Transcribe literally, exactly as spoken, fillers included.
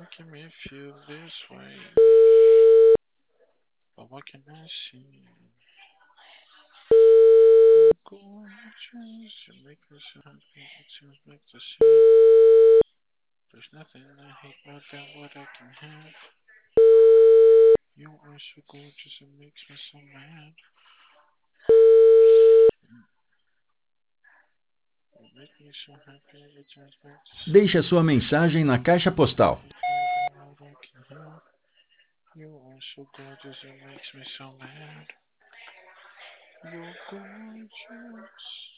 making me feel this way. But what can I see? Gorgeous, you make me so happy, it seems like the sea. There's nothing I hate more than what I can have. You are so gorgeous, it makes me so mad. You make me so happy, it turns back to Deixe a sea. sua mensagem na caixa There's postal. nothing more than what I can have. You are so gorgeous, it makes me so mad. You're gorgeous.